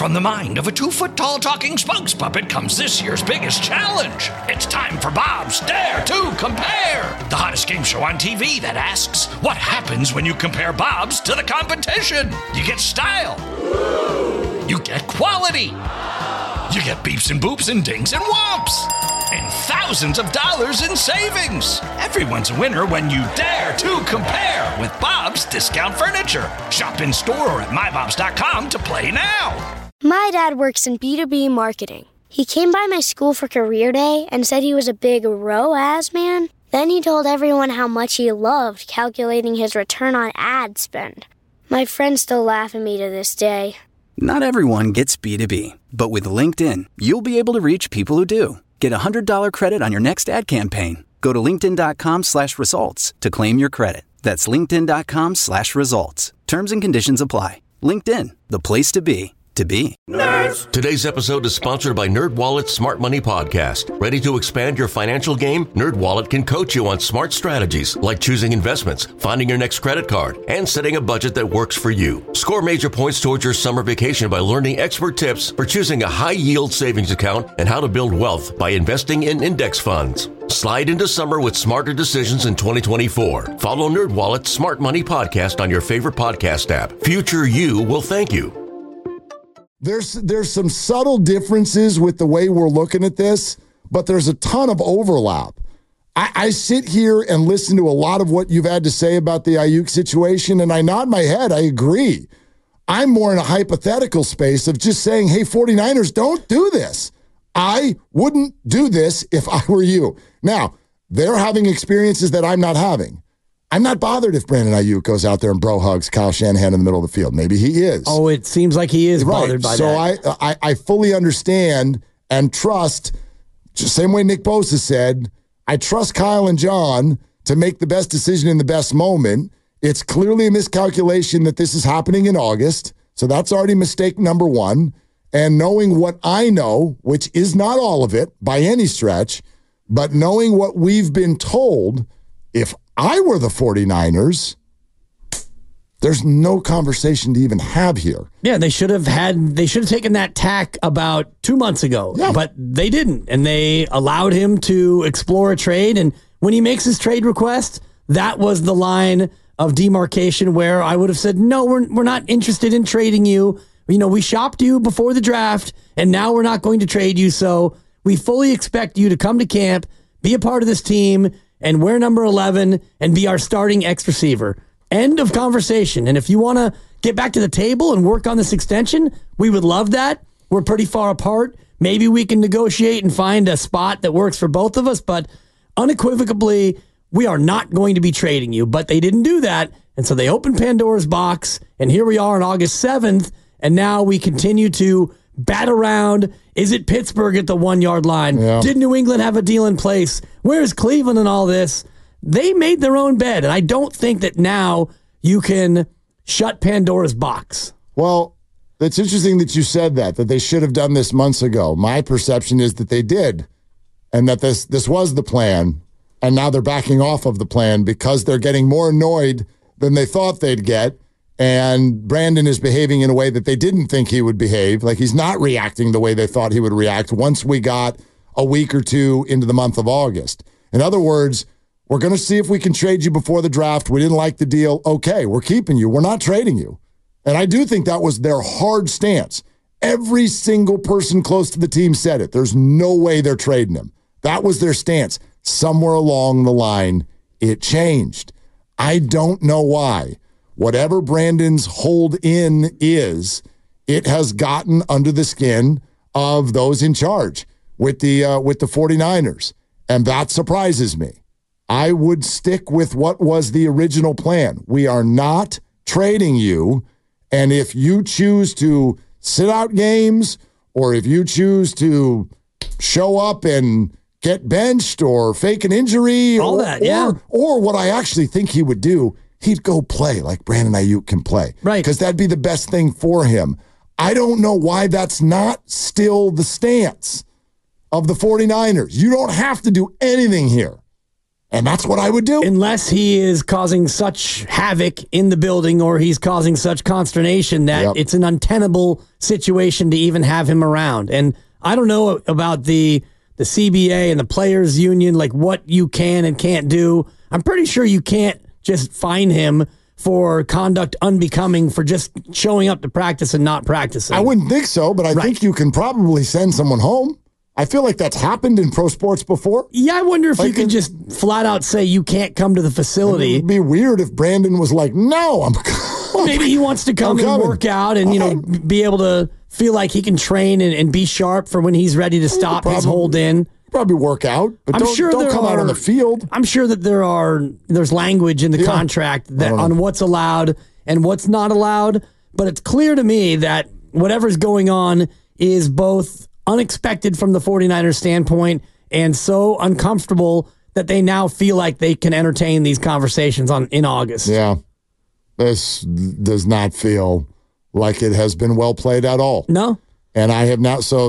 From the mind of a 2-foot-tall talking spokes puppet comes this year's biggest challenge. It's time for Bob's Dare to Compare, the hottest game show on TV that asks, what happens when you compare Bob's to the competition? You get style. You get quality. You get beeps and boops and dings and whomps. And thousands of dollars in savings. Everyone's a winner when you dare to compare with Bob's Discount Furniture. Shop in store or at mybobs.com to play now. My dad works in B2B marketing. He came by my school for career day and said he was a big ROAS man. Then he told everyone how much he loved calculating his return on ad spend. My friends still laugh at me to this day. Not everyone gets B2B, but with LinkedIn, you'll be able to reach people who do. Get a $100 credit on your next ad campaign. Go to linkedin.com/results to claim your credit. That's linkedin.com/results. Terms and conditions apply. LinkedIn, the place to be. Nerds. Today's episode is sponsored by NerdWallet's Smart Money Podcast. Ready to expand your financial game? NerdWallet can coach you on smart strategies like choosing investments, finding your next credit card, and setting a budget that works for you. Score major points towards your summer vacation by learning expert tips for choosing a high-yield savings account and how to build wealth by investing in index funds. Slide into summer with smarter decisions in 2024. Follow NerdWallet's Smart Money Podcast on your favorite podcast app. Future you will thank you. There's some subtle differences with the way we're looking at this, but there's a ton of overlap. I sit here and listen to a lot of what you've had to say about the Ayuk situation, and I nod my head. I agree. I'm more in a hypothetical space of just saying, hey, 49ers, don't do this. I wouldn't do this if I were you. Now, they're having experiences that I'm not having. I'm not bothered if Brandon Ayuk goes out there and bro hugs Kyle Shanahan in the middle of the field. Maybe he is. Oh, it seems like he is bothered by that. So I fully understand and trust, just same way Nick Bosa said, I trust Kyle and John to make the best decision in the best moment. It's clearly a miscalculation that this is happening in August. So that's already mistake number one. And knowing what I know, which is not all of it by any stretch, but knowing what we've been told, if I were the 49ers, there's no conversation to even have here. Yeah, they should have taken that tack about 2 months ago, but they didn't. And they allowed him to explore a trade. And when he makes his trade request, that was the line of demarcation where I would have said, no, we're not interested in trading you. You know, we shopped you before the draft, and now we're not going to trade you. So we fully expect you to come to camp, be a part of this team, and wear number 11 and be our starting X receiver. End of conversation. And if you want to get back to the table and work on this extension, we would love that. We're pretty far apart. Maybe we can negotiate and find a spot that works for both of us, but unequivocally, we are not going to be trading you. But they didn't do that, and so they opened Pandora's box, and here we are on August 7th, and now we continue to bat around. Is it Pittsburgh at the 1-yard line? Yeah. Did New England have a deal in place? Where's Cleveland and all this? They made their own bed, and I don't think that now you can shut Pandora's box. Well, it's interesting that you said that they should have done this months ago. My perception is that they did, and that this was the plan, and now they're backing off of the plan because they're getting more annoyed than they thought they'd get. And Brandon is behaving in a way that they didn't think he would behave. Like, he's not reacting the way they thought he would react once we got a week or two into the month of August. In other words, we're going to see if we can trade you before the draft. We didn't like the deal. Okay, we're keeping you. We're not trading you. And I do think that was their hard stance. Every single person close to the team said it. There's no way they're trading him. That was their stance. Somewhere along the line, it changed. I don't know why. Whatever Brandon's hold in is, it has gotten under the skin of those in charge with the 49ers. And that surprises me. I would stick with what was the original plan. We are not trading you. And if you choose to sit out games, or if you choose to show up and get benched or fake an injury, all that, yeah. Or what I actually think he would do, he'd go play like Brandon Ayuk can play. Right. Because that'd be the best thing for him. I don't know why that's not still the stance of the 49ers. You don't have to do anything here. And that's what I would do. Unless he is causing such havoc in the building or he's causing such consternation that it's an untenable situation to even have him around. And I don't know about the CBA and the players union, like what you can and can't do. I'm pretty sure you can't just fine him for conduct unbecoming for just showing up to practice and not practicing. I wouldn't think so, but I think you can probably send someone home. I feel like that's happened in pro sports before. Yeah, I wonder if you could just flat out say you can't come to the facility. It would be weird if Brandon was like, no, I'm well, maybe he wants to come and work out and, be able to feel like he can train and be sharp for when he's ready to stop his hold in. Probably work out, but don't come out on the field. I'm sure that there's language in the contract that on what's allowed and what's not allowed, but it's clear to me that whatever's going on is both unexpected from the 49ers standpoint and so uncomfortable that they now feel like they can entertain these conversations in August. Yeah. This does not feel like it has been well played at all. No. And I have now so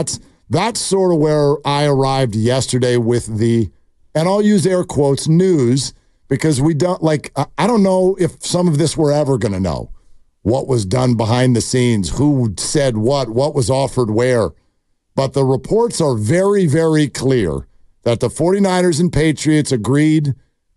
that's sort of where I arrived yesterday with the, and I'll use air quotes, news, because we don't, I don't know if some of this we're ever going to know. What was done behind the scenes, who said what was offered where. But the reports are very, very clear that the 49ers and Patriots agreed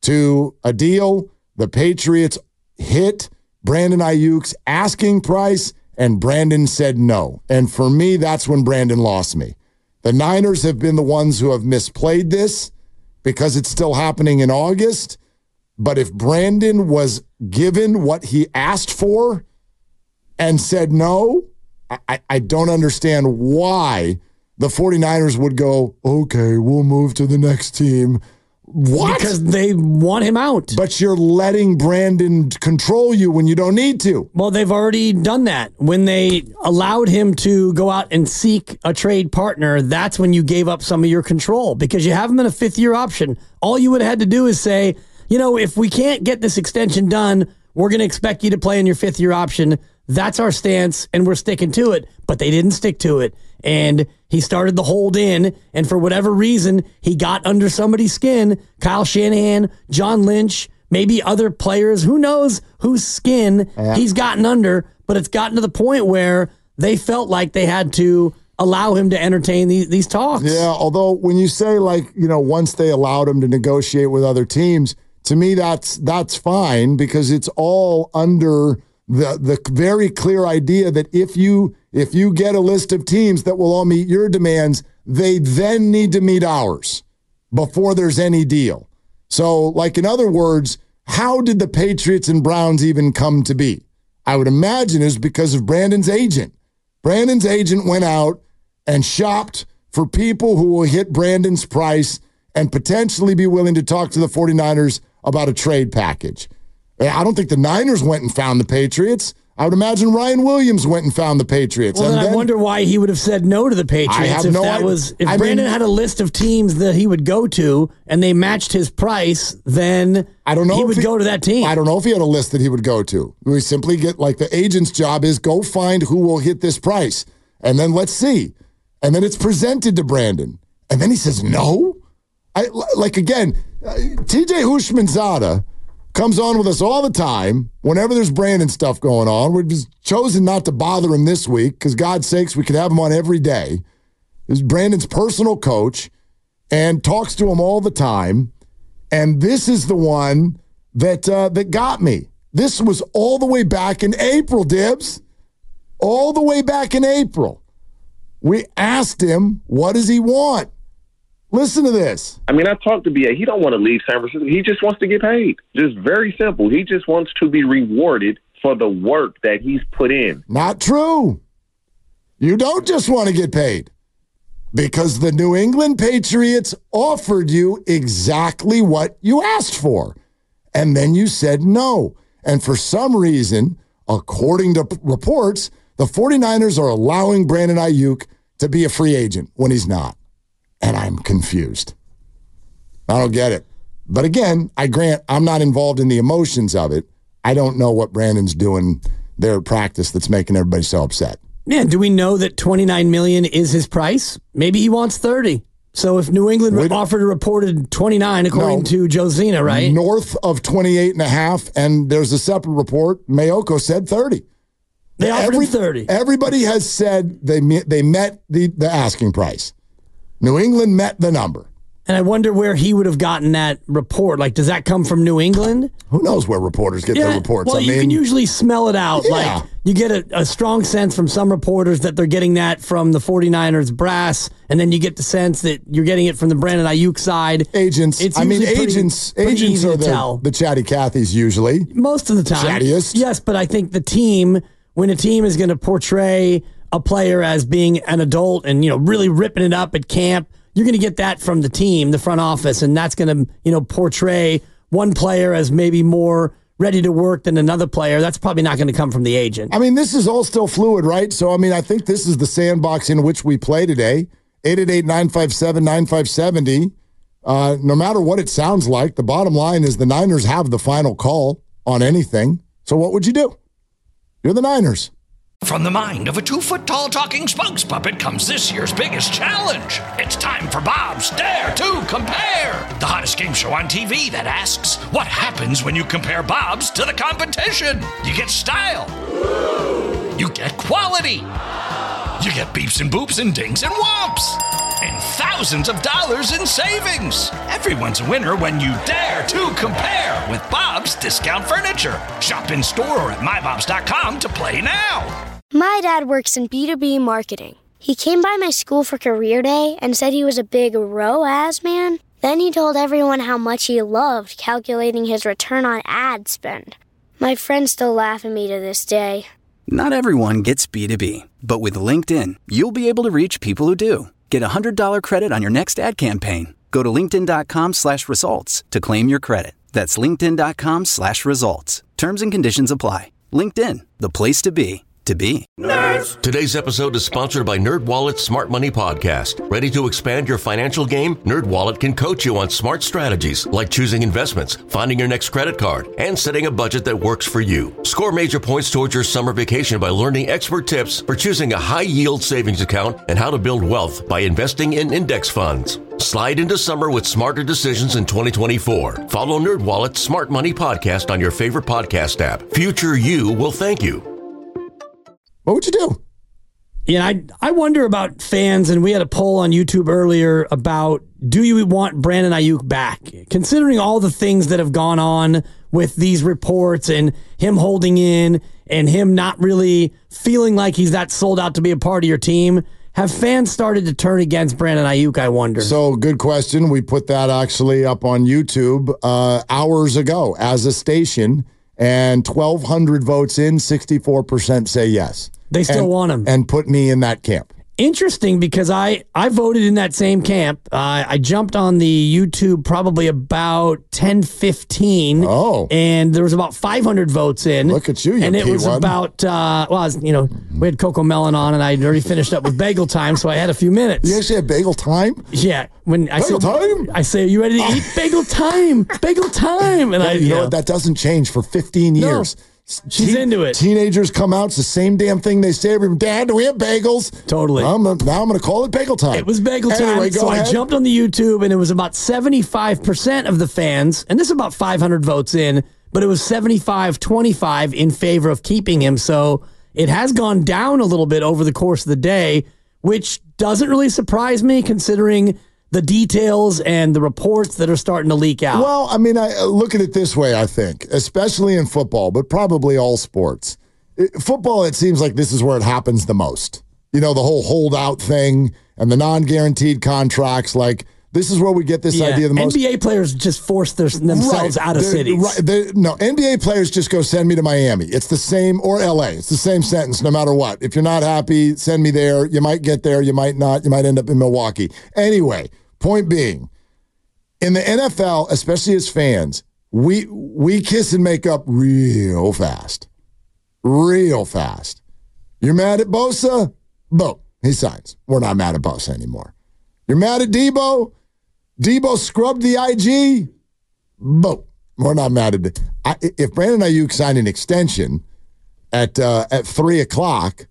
to a deal. The Patriots hit Brandon Ayuk's asking price, and Brandon said no. And for me, that's when Brandon lost me. The Niners have been the ones who have misplayed this because it's still happening in August. But if Brandon was given what he asked for and said no, I don't understand why the 49ers would go, okay, we'll move to the next team. What? Because they want him out. But you're letting Brandon control you when you don't need to. Well, they've already done that. When they allowed him to go out and seek a trade partner, that's when you gave up some of your control because you have him in a fifth-year option. All you would have had to do is say, if we can't get this extension done, we're going to expect you to play in your fifth-year option. That's our stance, and we're sticking to it. But they didn't stick to it. And he started the hold in, and for whatever reason, he got under somebody's skin. Kyle Shanahan, John Lynch, maybe other players. Who knows whose skin he's gotten under, but it's gotten to the point where they felt like they had to allow him to entertain these talks. Yeah, although when you say, once they allowed him to negotiate with other teams, to me that's fine because it's all under the very clear idea that if you get a list of teams that will all meet your demands, they then need to meet ours before there's any deal. So, in other words, how did the Patriots and Browns even come to be? I would imagine is because of Brandon's agent. Brandon's agent went out and shopped for people who will hit Brandon's price and potentially be willing to talk to the 49ers about a trade package. I don't think the Niners went and found the Patriots. I would imagine Ryan Williams went and found the Patriots. Well, then I wonder why he would have said no to the Patriots if Brandon had a list of teams that he would go to and they matched his price, then he would go to that team. I don't know if he had a list that he would go to. We simply get, the agent's job is go find who will hit this price, and then let's see. And then it's presented to Brandon. And then he says no? Again, TJ Houshmandzadeh comes on with us all the time whenever there's Brandon stuff going on. We've just chosen not to bother him this week because, God's sakes, we could have him on every day. He's Brandon's personal coach and talks to him all the time. And this is the one that got me. This was all the way back in April, Dibs. All the way back in April. We asked him, what does he want? Listen to this. I talked to BA. He don't want to leave San Francisco. He just wants to get paid. Just very simple. He just wants to be rewarded for the work that he's put in. Not true. You don't just want to get paid because the New England Patriots offered you exactly what you asked for. And then you said no. And for some reason, according to reports, the 49ers are allowing Brandon Ayuk to be a free agent when he's not. And I'm confused. I don't get it. But again, I grant I'm not involved in the emotions of it. I don't know what Brandon's doing there at practice that's making everybody so upset. Yeah, do we know that $29 million is his price? Maybe he wants 30. So if New England offered a reported 29, according to Josina, right? North of 28.5, and there's a separate report. Mayoko said 30. They offered him 30. Everybody has said they met the asking price. New England met the number. And I wonder where he would have gotten that report. Like, does that come from New England? Who knows where reporters get their reports? Well, you can usually smell it out. Yeah. Like, you get a strong sense from some reporters that they're getting that from the 49ers brass, and then you get the sense that you're getting it from the Brandon Ayuk side. Agents. It's agents are the chatty Cathys usually. Most of the time. Chattiest. Yes, but I think the team, when a team is going to portray a player as being an adult and, really ripping it up at camp, you're going to get that from the team, the front office, and that's going to, portray one player as maybe more ready to work than another player. That's probably not going to come from the agent. This is all still fluid, right? So, I think this is the sandbox in which we play today. 888-957-9570. No matter what it sounds like, the bottom line is the Niners have the final call on anything. So what would you do? You're the Niners. From the mind of a 2-foot-tall talking spokes puppet comes this year's biggest challenge. It's time for Bob's Dare to Compare, the hottest game show on TV that asks, what happens when you compare Bob's to the competition? You get style. You get quality. You get beeps and boops and dings and whomps. And thousands of dollars in savings. Everyone's a winner when you dare to compare with Bob's Discount Furniture. Shop in store or at mybobs.com to play now. My dad works in B2B marketing. He came by my school for career day and said he was a big ROAS man. Then he told everyone how much he loved calculating his return on ad spend. My friends still laugh at me to this day. Not everyone gets B2B, but with LinkedIn, you'll be able to reach people who do. Get a $100 credit on your next ad campaign. Go to linkedin.com/results to claim your credit. That's linkedin.com/results. Terms and conditions apply. LinkedIn, the place to be. Nerds! Today's episode is sponsored by NerdWallet's Smart Money Podcast. Ready to expand your financial game? NerdWallet can coach you on smart strategies like choosing investments, finding your next credit card, and setting a budget that works for you. Score major points towards your summer vacation by learning expert tips for choosing a high-yield savings account and how to build wealth by investing in index funds. Slide into summer with smarter decisions in 2024. Follow NerdWallet's Smart Money Podcast on your favorite podcast app. Future you will thank you. What would you do? Yeah, I wonder about fans, and we had a poll on YouTube earlier about, do you want Brandon Ayuk back? Considering all the things that have gone on with these reports and him holding in and him not really feeling like he's that sold out to be a part of your team, have fans started to turn against Brandon Ayuk, I wonder? So, good question. We put that actually up on YouTube hours ago as a station. And 1,200 votes in, 64% say yes. They still want him. And put me in that camp. Interesting, because I voted in that same camp. I jumped on the YouTube probably about 10:15. Oh. And there was about 500 votes in. Look at you, And it P1. was about, we had Coco Melon on, and I'd already finished up with bagel time, so I had a few minutes. You actually had bagel time? Yeah. When I Bagel time? I say, are you ready to eat? Bagel time. Bagel time. And You know what? That doesn't change for 15 years. She's into it. Teenagers come out, it's the same damn thing they say. Dad, do we have bagels? Totally. Now I'm going to call it bagel time. It was bagel time. Anyway, go ahead. I jumped on the YouTube, and it was about 75% of the fans, and this is about 500 votes in, but it was 75-25 in favor of keeping him. So it has gone down a little bit over the course of the day, which doesn't really surprise me considering the details and the reports that are starting to leak out. Well, I look at it this way, I think, especially in football, but probably all sports. Football, it seems like this is where it happens the most. The whole holdout thing and the non-guaranteed contracts, this is where we get this idea the most. NBA players just force themselves out of cities. No, NBA players just go, send me to Miami. It's the same, or LA. It's the same sentence no matter what. If you're not happy, send me there. You might get there. You might not. You might end up in Milwaukee. Anyway, point being, in the NFL, especially as fans, we kiss and make up real fast. Real fast. You're mad at Bosa? Boom. He signs. We're not mad at Bosa anymore. You're mad at Debo? Debo scrubbed the IG? Boom. We're not mad at it. If Brandon Ayuk signed an extension at 3 o'clock,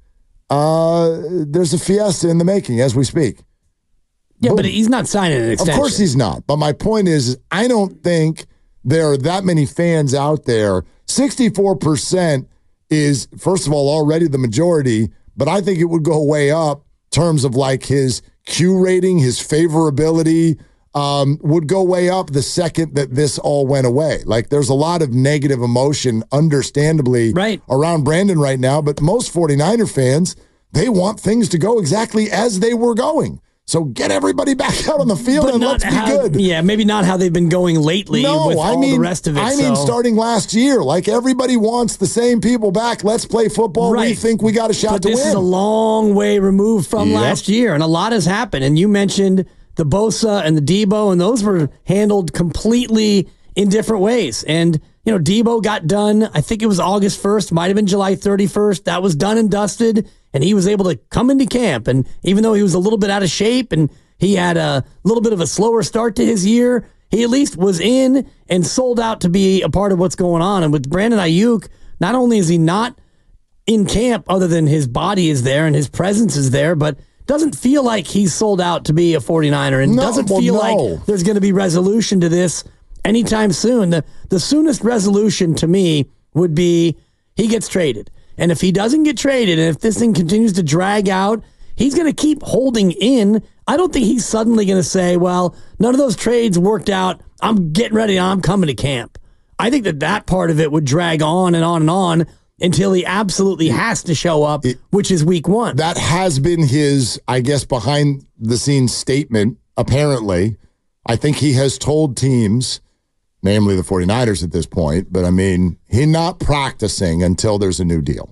there's a fiesta in the making as we speak. Yeah, but he's not signing an extension. Of course he's not. But my point is, I don't think there are that many fans out there. 64% is, first of all, already the majority, but I think it would go way up in terms of like his Q rating, his favorability would go way up the second that this all went away. Like there's a lot of negative emotion, understandably, around Brandon right now, but most 49er fans, they want things to go exactly as they were going. So get everybody back out on the field and let's be good. Yeah, maybe not how they've been going lately with all the rest of it. I mean, starting last year, like everybody wants the same people back. Let's play football. We think we got a shot to win. This is a long way removed from last year, and a lot has happened. And you mentioned the Bosa and the Debo, and those were handled completely in different ways. And, you know, Debo got done, I think it was August 1st, might have been July 31st. That was done and dusted. And he was able to come into camp. And even though he was a little bit out of shape and he had a little bit of a slower start to his year, he at least was in and sold out to be a part of what's going on. And with Brandon Ayuk, not only is he not in camp other than his body is there and his presence is there, but doesn't feel like he's sold out to be a 49er and doesn't feel like there's going to be resolution to this anytime soon. The soonest resolution to me would be he gets traded. And if he doesn't get traded, and if this thing continues to drag out, he's going to keep holding in. I don't think he's suddenly going to say, well, none of those trades worked out. I'm getting ready. I'm coming to camp. I think that part of it would drag on and on and on until he absolutely has to show up, which is week 1. That has been his, I guess, behind-the-scenes statement, apparently. I think he has told teams, namely the 49ers at this point, but I mean, he's not practicing until there's a new deal.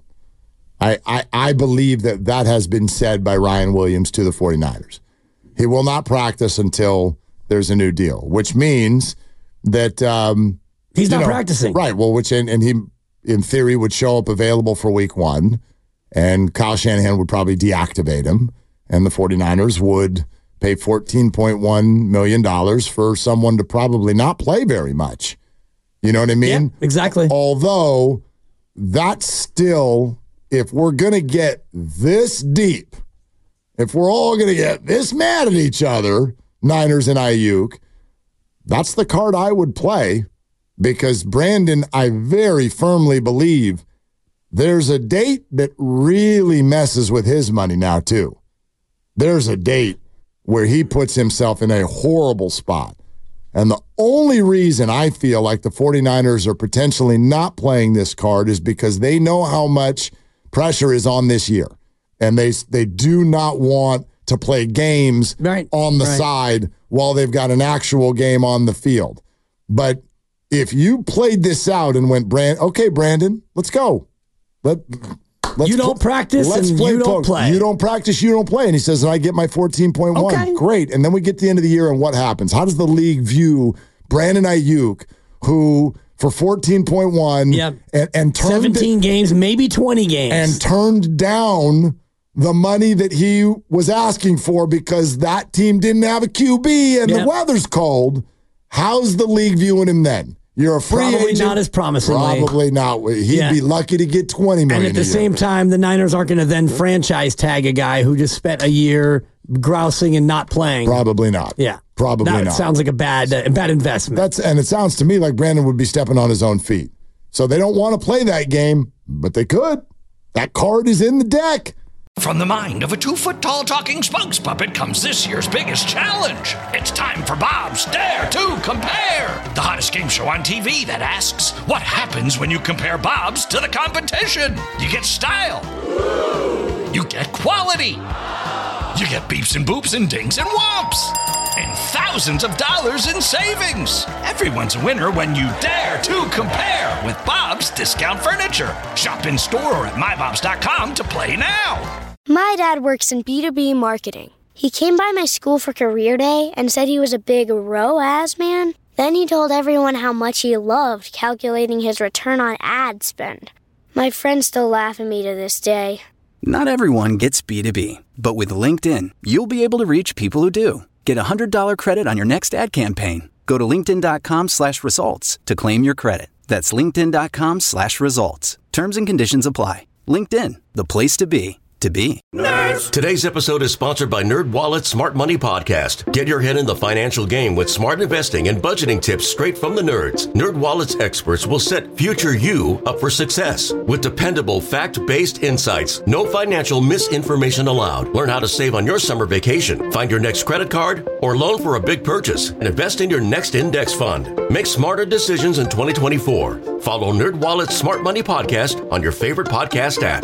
I believe that has been said by Ryan Williams to the 49ers. He will not practice until there's a new deal, which means that he's not practicing. Right. Well, and he, in theory, would show up available for week 1, and Kyle Shanahan would probably deactivate him, and the 49ers would pay $14.1 million for someone to probably not play very much. You know what I mean? Yeah, exactly. Although, that's still, if we're going to get this deep, if we're all going to get this mad at each other, Niners and Ayuk, that's the card I would play, because Brandon, I very firmly believe there's a date that really messes with his money now, too. There's a date where he puts himself in a horrible spot. And the only reason I feel like the 49ers are potentially not playing this card is because they know how much pressure is on this year. And they do not want to play games on the side while they've got an actual game on the field. But if you played this out and went, Brandon, let's go. You don't practice and you don't play. You don't practice, you don't play. And he says, and I get my 14.1. Okay. Great. And then we get to the end of the year, and what happens? How does the league view Brandon Ayuk, who for 14.1 and turned 17 games, maybe 20 games. And turned down the money that he was asking for because that team didn't have a QB and the weather's cold? How's the league viewing him then? You're a free agent. Probably not as promisingly. Probably not. He'd be lucky to get $20 million. And at the same time, the Niners aren't going to then franchise tag a guy who just spent a year grousing and not playing. Probably not. Yeah. Probably not. That sounds like a bad investment. And it sounds to me like Brandon would be stepping on his own feet. So they don't want to play that game, but they could. That card is in the deck. From the mind of a 2-foot-tall talking spokes puppet comes this year's biggest challenge. It's time for Bob's Dare to Compare, the hottest game show on TV that asks, what happens when you compare Bob's to the competition? You get style. You get quality. You get beeps and boops and dings and whomps. And thousands of dollars in savings. Everyone's a winner when you dare to compare with Bob's Discount Furniture. Shop in store or at mybobs.com to play now. My dad works in B2B marketing. He came by my school for career day and said he was a big ROAS man. Then he told everyone how much he loved calculating his return on ad spend. My friends still laugh at me to this day. Not everyone gets B2B, but with LinkedIn, you'll be able to reach people who do. Get a $100 credit on your next ad campaign. Go to linkedin.com/results to claim your credit. That's linkedin.com/results. Terms and conditions apply. LinkedIn, the place to be, to be. Today's episode is sponsored by NerdWallet's Smart Money Podcast. Get your head in the financial game with smart investing and budgeting tips straight from the nerds. NerdWallet's experts will set future you up for success with dependable, fact-based insights. No financial misinformation allowed. Learn how to save on your summer vacation, find your next credit card, or loan for a big purchase, and invest in your next index fund. Make smarter decisions in 2024. Follow NerdWallet's Smart Money Podcast on your favorite podcast app.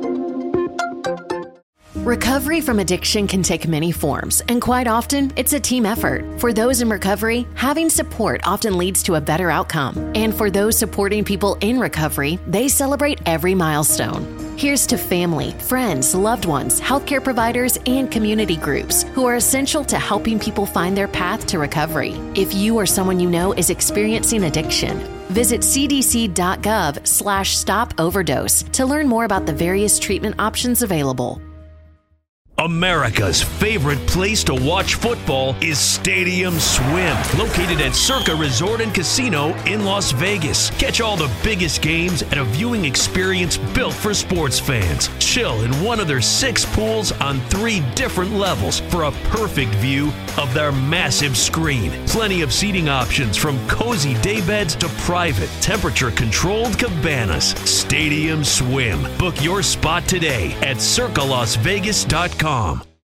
Recovery from addiction can take many forms, and quite often, it's a team effort. For those in recovery, having support often leads to a better outcome. And for those supporting people in recovery, they celebrate every milestone. Here's to family, friends, loved ones, healthcare providers, and community groups who are essential to helping people find their path to recovery. If you or someone you know is experiencing addiction, visit cdc.gov/stop overdose to learn more about the various treatment options available. America's favorite place to watch football is Stadium Swim, located at Circa Resort and Casino in Las Vegas. Catch all the biggest games at a viewing experience built for sports fans. Chill in one of their 6 pools on 3 different levels for a perfect view of their massive screen. Plenty of seating options from cozy daybeds to private, temperature-controlled cabanas. Stadium Swim. Book your spot today at circalasvegas.com.